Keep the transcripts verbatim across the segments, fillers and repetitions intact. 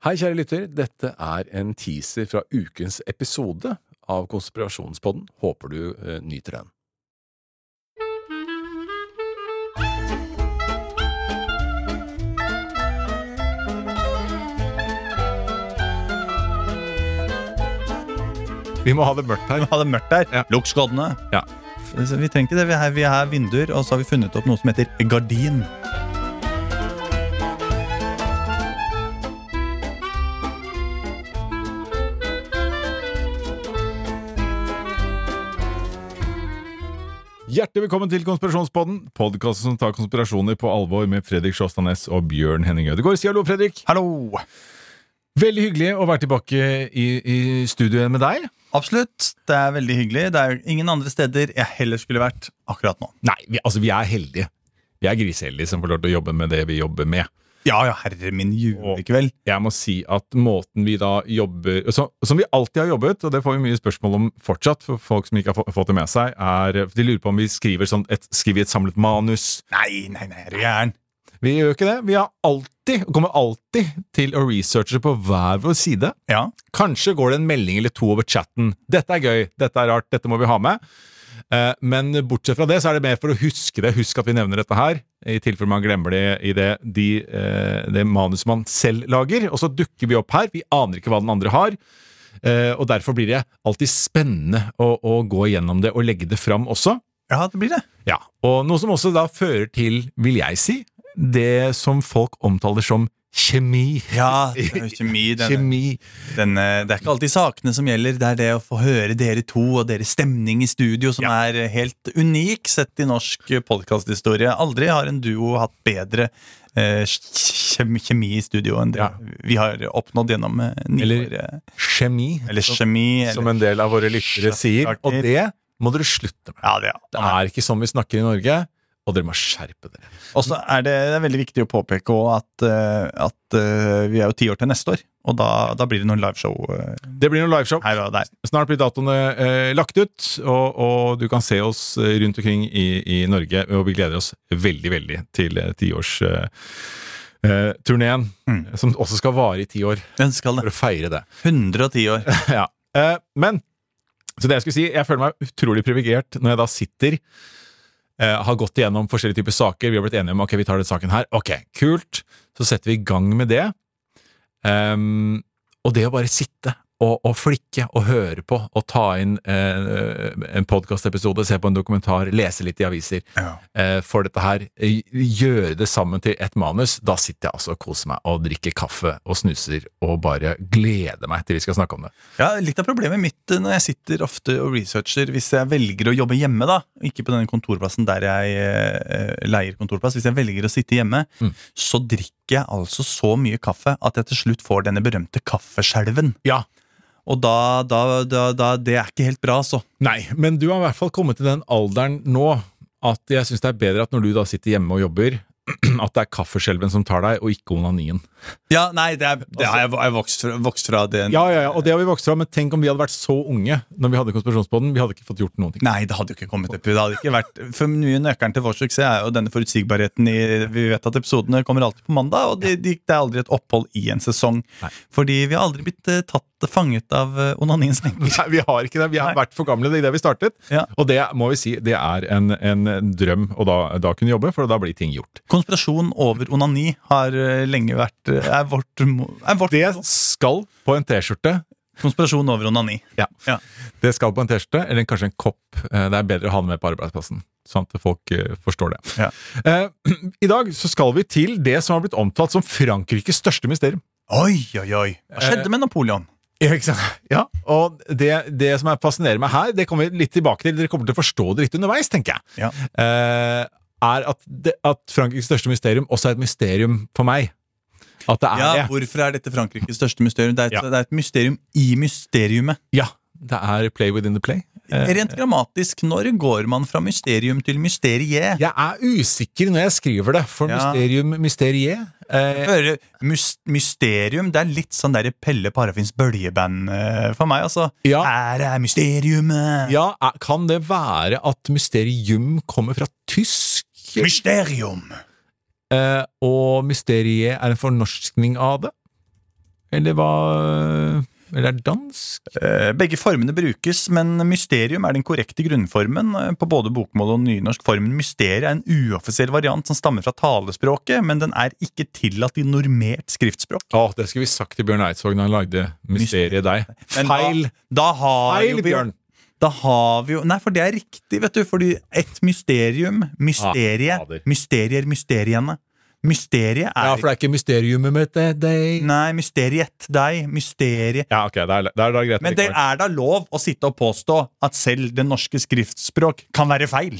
Hei kjære lytter, dette er en teaser fra ukens episode av Konspirasjonspodden. Håper du eh, nyter den. Vi må ha det mørkt her. Vi må ha det mørkt der. Ja. Lukk skoddene. Ja. Vi trenger ikke det. Vi har, vi har vinduer, og så har vi funnet opp noe som heter gardin. Hjertelig velkommen til Konspirasjonspodden, podcasten som tar konspirasjoner på alvor med Fredrik Sjåstadnes og Bjørn Henning Ødegaard. Si hallo, Fredrik. Hallo! Veldig hyggelig å være tilbake i, i studioet med deg. Absolutt, det er veldig hyggelig. Det er ingen andre steder jeg heller skulle vært akkurat nå. Nei, vi, altså vi er heldige. Vi er griseheldige som får lov til å jobbe med det vi jobber med. Ja, ja, herre min julekveld. Jeg må si at måten vi da jobber, så, som vi alltid har jobbet, og det får vi mye spørsmål om fortsatt, for folk som ikke har fått det med seg, er, de lurer på om vi skriver, sånn et, skriver et samlet manus. Nei, nei, nei, er du gæren? Vi gjør ikke det. Vi har alltid, og kommer alltid til å researche på hver vår side. Ja. Kanskje går det en melding eller to over chatten. Dette er gøy, dette er rart, dette må vi ha med. Men bortsett fra det, så er det mer for å huske det. Husk at vi nevner dette her, i tilfelle man glemmer det i det, de, det manus man selv lager. Og så dukker vi opp her. Vi aner ikke hva den andre har. Og derfor blir det alltid spennende å, å gå gjennom det og legge det fram også. Ja, det blir det. Ja, og noe som også da fører til, vil jeg si, det som folk omtaler som kjemi. Ja, det er jo kjemi. Den, kjemi. Den, det er ikke alltid sakene som gjelder. Det er det å få høre dere to og deres stemning i studio som ja. er helt unik sett i norsk podcasthistorie. Aldri har en duo hatt bedre eh, kjemi, kjemi i studio enn det ja. vi har oppnådd gjennom eh, ni eller år. Kjemi. Eller kjemi. Som, som en del av våre lyttere sier. Og det må dere slutte med. Ja, det, ja. det er ikke sånn vi snakker i Norge. Og dere må skjerpe dere. Og så er det, det er veldig viktig å påpeke også at, at uh, vi er jo ti år til neste år, og da, da blir det noen liveshow. Uh, det blir noen liveshow. Her og der. Snart blir datoene uh, lagt ut, og, og du kan se oss rundt omkring i, i Norge, og vi gleder oss veldig, veldig til uh, tiårs-turneen, uh, mm. som også skal vare i ti år. Den skal det. For å feire det. hundre og ti år. ja. Uh, men, så det jeg skulle si, jeg føler meg utrolig privilegert når jeg da sitter Uh, har gått igjennom forskjellige typer saker. Vi har blitt enige om, ok, vi tar den saken her. Ok, kult. Så setter vi i gang med det. Um, og det å bare sitte og, og flikke og høre på og ta inn uh, en podcast-episode, se på en dokumentar, lese litt i aviser. Ja. Uh, for dette her, gjøre det sammen til et manus, da sitter jeg altså og koser meg og drikker kaffe og snuser og bare gleder meg til vi skal snakke om det. Ja, litt av problemet mitt når jeg sitter ofte og researcher, hvis jeg velger å jobbe hjemme da, ikke på denne kontorplassen der jeg eh, leier kontorplass, hvis jeg velger å sitte hjemme, mm. så drikker jeg altså så mye kaffe at jeg til slutt får denne berømte kaffeskjelven. Ja. Og da, da, da, da, det er ikke helt bra, så. Nei, men du har i hvert fall kommet til den alderen nå, at jeg synes det er bedre at når du da sitter hjemme og jobber, at det er kaffeskjelven som tar deg, og ikke onanien. Ja, nei, det, er, det har jeg, jeg vokst, fra, vokst fra det. Ja, ja, ja, og det har vi vokst fra, men tenk om vi hadde vært så unge når vi hadde konspirasjonspodden, vi hadde ikke fått gjort noen ting. Nei, det hadde jo ikke kommet opp. Det hadde ikke vært, for mye nøkkelen til vår suksess er jo denne forutsigbarheten i, vi vet at episodene kommer alltid på mandag, og det, det er aldri et opphold i en sesong. Nei. Fordi vi har aldri blitt uh, tatt fanget av uh, onaniens lenger. Nei, vi har ikke det. Vi har Nei. vært for gamle i det vi startet, ja. og det må vi si, det er en, en drøm å da, da kunne jobbe, for da blir ting gjort. Konspirasjon over onani har uh, lenge vært, uh, er vårt Er vårt. Det skal på en t-skjorte. Konspirasjon over onani. Ja. ja. Det skal på en t-skjorte, eller kanskje en kopp. Det er bedre å ha det med på arbeidsplassen, sånn at folk uh, forstår det. Ja. Uh, I dag så skal vi til det som har blitt omtalt som Frankrikes største mysterium. Oi, oi, oi. Hva skjedde med Napoleon? Ja, ikke sant? Ja, og det, det som er fascinerer meg her, det kommer vi litt tilbake til. Dere kommer til å forstå det litt underveis, tenker jeg. Ja. Uh, er at, det, at Frankrikes største mysterium også er et mysterium for meg. At det er ja, det. Hvorfor er dette Frankrikes største mysterium? Det er, et, ja. det er et mysterium i mysteriumet. Ja, det er play within the play. Rent grammatisk, når går man fra mysterium til mysterie? Jeg er usikker når jeg skriver det, for ja. mysterium, mysterie. Eh, Hører, mysterium, det er litt sånn der Pelle Parafins bøljeband for meg, altså. Ja. Her er mysteriumet. Ja, kan det være at mysterium kommer fra tysk? Mysterium. Eh, og mysteriet er en fornorskning av det? eller hva Eller er det dansk? Eh, Begge formene brukes, men mysterium er den korrekte grunnformen eh, på både bokmål og nynorsk. Formen mysterium er en uoffisiell variant som stammer fra talespråket, men den er ikke tillatt i normert skriftspråk. Å, det skulle vi sagt til Bjørn Eidsvåg når han lagde Mysteriet deg. Men Feil! Da, da har Feil, jo vi, Bjørn! Da har vi jo Nei, for det er riktig, vet du. Fordi et mysterium, mysterie, Ah, fader. mysterier, mysteriene. Mysteriet er Ja, for det er ikke mysteriumet mitt, det er deg. Nei, mysteriet deg, mysteriet. Ja, ok, det er, det er da greit. Men det er da lov å sitte og påstå at selv det norske skriftspråk kan være feil.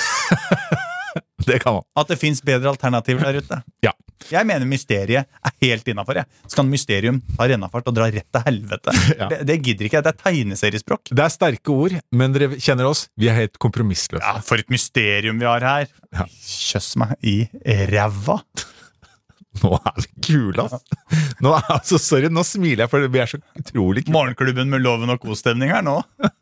Det kan man. At det finnes bedre alternativer der ute. Ja. Jeg mener mysteriet er helt innafor. Så kan mysterium ta rennafart og dra rett til helvete. Ja. Det, det gidder ikke jeg. Det er tegneseriespråk. Det er sterke ord, men dere kjenner oss. Vi er helt kompromissløse. Ja, for et mysterium vi har her. Ja. Kjøss meg i ræva. Nå er vi kule, ass. Nå er, altså, sorry, nå smiler jeg, for vi er så utrolig kule. Morgenklubben med Loven og co-stemning her nå.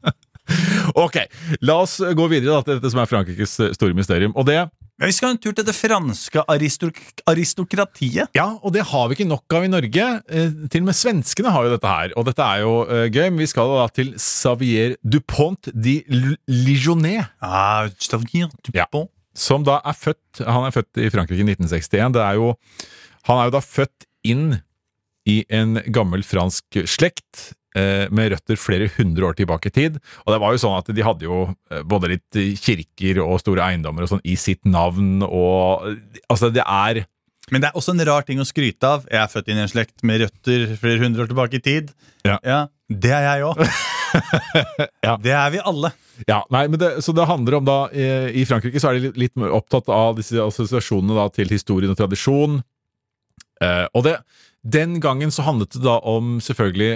Ok, la oss gå videre da, til dette som er Frankrikes store mysterium. Og det, Men vi skal ha en tur til det franske aristok aristokratiet. ja, og det har vi ikke nok av i Norge. Eh, til og med svenskene har jo dette her. Og dette er jo eh, gøy, men vi skal da til Xavier Dupont de Ligonnès. Ah, Xavier Ja. Dupont. Som da er født, han er født i Frankrike i nitten sekstien. Det er jo, han er jo da født inn i en gammel fransk slekt, eh, med røtter flere hundre år tilbake i tid. Og det var jo sånn at de hadde jo eh, både litt kirker og store eiendommer og sånn i sitt navn, og altså det er... Men det er også en rar ting å skryte av. Jeg er født inn i en slekt med røtter flere hundre år tilbake i tid. Ja. Det er jeg også. Ja. Det er vi alle. Ja, nei, men det, så det handler om da, eh, i Frankrike så er de litt, litt mer opptatt av disse assosiasjonene da til historien og tradisjon. Eh, og det, den gangen så handlet det da om selvfølgelig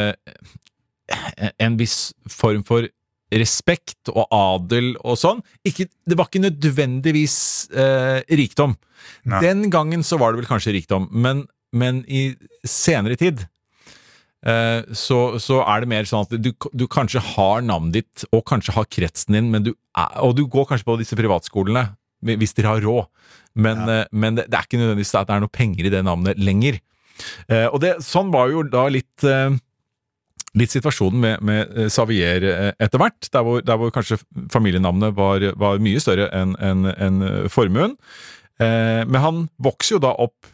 eh, en viss form for respekt og adel og sånn. Ikke, det var ikke nødvendigvis eh, rikdom. Nei. Den gangen så var det vel kanskje rikdom, men, men i senere tid eh, så, så er det mer sånn at du, du kanskje har navnet ditt og kanskje har kretsen din, men du er, og du går kanskje på disse privatskolene hvis dere har råd, men, Ja. eh, men det, det er ikke nødvendigvis at det er noe penger i det navnet lenger. Eh, og det, sånn var jo da litt eh, litt situasjonen med, med Xavier eh, etter hvert, der hvor, der hvor kanskje familienavnet var, var mye større enn en, en formuen. Eh, men han vokser jo da opp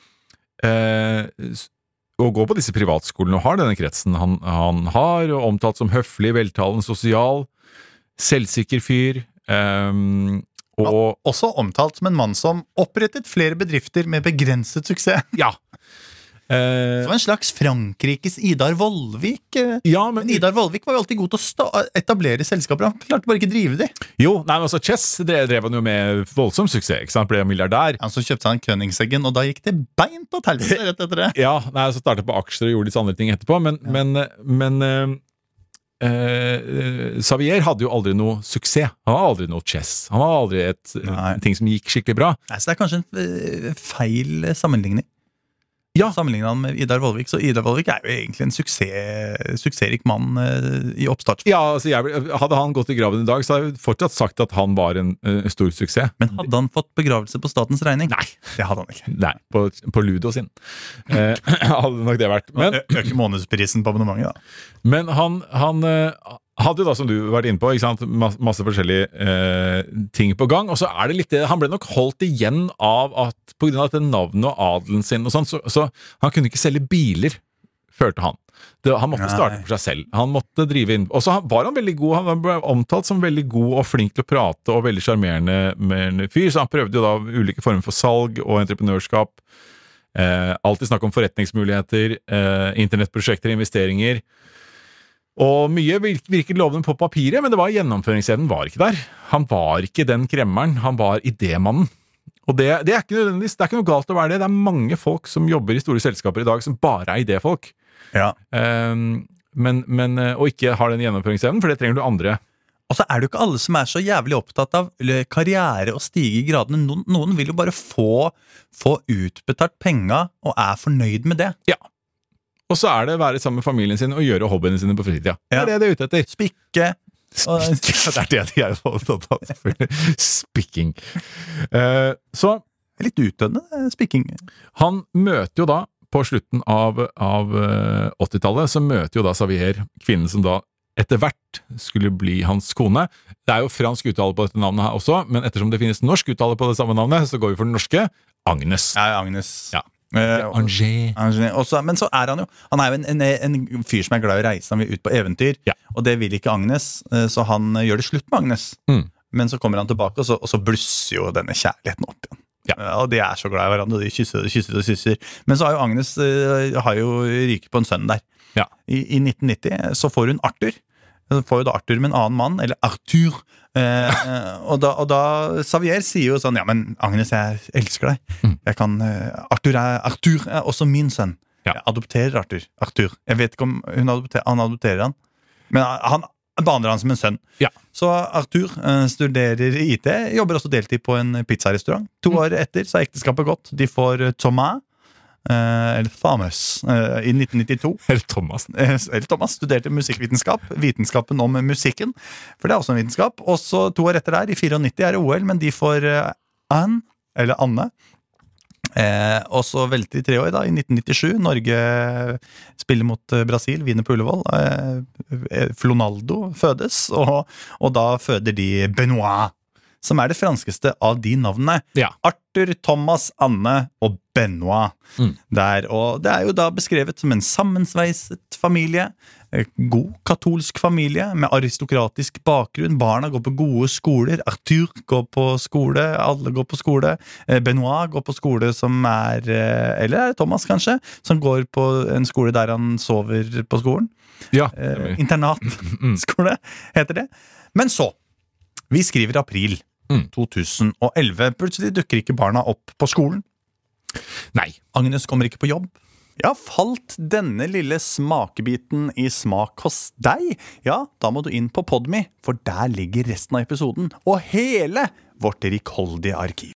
eh, og går på disse privatskolene og har denne kretsen han, han har, og omtalt som høflig, veltalende, sosial, selvsikker fyr, eh, og Også omtalt som en mann som opprettet flere bedrifter med begrenset suksess. ja. Eh, Det var en slags Frankrikes Idar Vollvik. eh. ja, men Men Idar Vollvik var jo alltid god til å sta etablere selskaper. Han klarte bare ikke drive de. jo, nei, men altså Chess drev, drev han jo med voldsom suksess, ikke sant? Ble milliardær. Han så kjøpte han Königseggen, og da gikk det beint til helvete rett etter det. Ja, nei, så startet på aksjer og gjorde litt andre ting etterpå, men, men, men eh, eh, Xavier hadde jo aldri noe suksess. Han hadde aldri noe chess. Han hadde aldri et eh, Nei. ting som gikk skikkelig bra. Nei, så det er kanskje en eh, feil sammenligning. Ja. Sammenlignet han med Idar Vollvik. Så Idar Vollvik er jo egentlig en suksess, suksessrik mann eh, i oppstart. Ja, altså jeg, hadde han gått i graven i dag, så hadde jeg fortsatt sagt at han var en eh, stor suksess. Men hadde han fått begravelse på statens regning? Nei. Det hadde han ikke. Nei, på, på Ludo sin. Eh, hadde nok det vært. Men, Ø- Øke månedsprisen på abonnementet, da. men han, han eh, hadde jo da, som du vært inne på, ikke sant, masse, masse forskjellige eh, ting på gang, og så er det litt det, han ble nok holdt igjen av at på grunn av dette navnet og adelen sin og sånn, så, så han kunne ikke selge biler, følte han. Det, han måtte Nei. starte for seg selv. Han måtte drive inn, og så var han veldig god, han ble omtalt som veldig god og flink til å prate og veldig charmerende med en fyr, så han prøvde jo da ulike former for salg og entreprenørskap, eh, alltid snakk om forretningsmuligheter, eh, internettprosjekter, investeringer. Og mye virk- virket lovende på papiret, men det var gjennomføringsevnen var ikke der. Han var ikke den kremmeren, han var idémannen. Og det, det, er ikke nødvendigvis, det er ikke noe galt å være det. Det er mange folk som jobber i store selskaper i dag som bare er idéfolk. Ja. Um, men, men, eh, og ikke har den gjennomføringsevnen, for det trenger du andre. Og så er det jo ikke alle som er så jævlig opptatt av eller, karriere og stige i gradene. Noen, noen vil jo bare få, få utbetalt penga og er fornøyd med det. Ja. Og så er det å være sammen med familien sin og gjøre hobbyene sine på fritida. Det Ja. er det de er ute etter. Spikke. Spikking. Det er det de er opptatt av, selvfølgelig. Spikking. Uh, så Litt utdønnende spikking. han møter jo da på slutten av, av eh, åttitallet så møter jo da Xavier kvinnen som da etter hvert skulle bli hans kone. Det er jo fransk uttale på dette navnet her også, men ettersom det finnes norsk uttale på det samme navnet, så går vi for den norske. Agnes. Ja, Agnes. Ja. Eh, Angers. Angers. Også, men så er han jo Han er jo en, en, en fyr som er glad i å reise. Han vil ut på eventyr, Ja. og det vil ikke Agnes, eh, så han gjør det slutt med Agnes. Mm. Men så kommer han tilbake, og så, og så blusser jo denne kjærligheten opp igjen. Ja. Eh, Og de er så glad i hverandre, og de kysser og kysser og kysser. Men så har jo Agnes eh, har jo ryket på en sønn der. Ja. I, I nitten nitti så får hun Arthur. Så får jo da Arthur med en annen mann, eller Arthur. Eh, og, da, og da Xavier sier jo sånn, ja, men Agnes, jeg elsker deg. Mm. Jeg kan, eh, Arthur, er, Arthur er også min sønn. Ja. Jeg adopterer Arthur. Arthur. Jeg vet ikke om hun adopterer, han adopterer han, men han behandler han som en sønn. Ja. Så Arthur eh, studerer I T, jobber også deltid på en pizzarestaurant. To Mm. år etter så er ekteskapet gått. De får eh, Thomas, eh, eller Thomas, eh, i nitten nittito. Eller Thomas. Eh, Eller Thomas studerte musikkvitenskap, vitenskapen om musikken, for det er også en vitenskap. Og så to år etter der, I nittifire er det O L, men de får eh, Anne, eller Anne. Eh, og så velter de tre år da, I nitten nittisju. Norge spiller mot eh, Brasil, vinner på Ullevål. Eh, Flonaldo fødes, og, og da føder de Benoit, som er det franskeste av de navnene. Ja. Arthur, Thomas, Anne og Benoit. Mm. Der, og det er jo da beskrevet som en sammensveiset familie. eh, God katolsk familie med aristokratisk bakgrunn. Barna går på gode skoler. Arthur går på skole. Alle går på skole. Eh, Benoit går på skole som er eh, Eller er det Thomas, kanskje? Som går på en skole der han sover på skolen. Ja. Eh, internatskole heter det. Men så Vi skriver april Mm. to tusen og elleve. Plutselig dukker ikke barna opp på skolen. Nei. Agnes kommer ikke på jobb. Ja, falt denne lille smakebiten I smak hos deg? Ja, da må du inn på Podme, for der ligger resten av episoden og hele vårt rikholdige arkiv.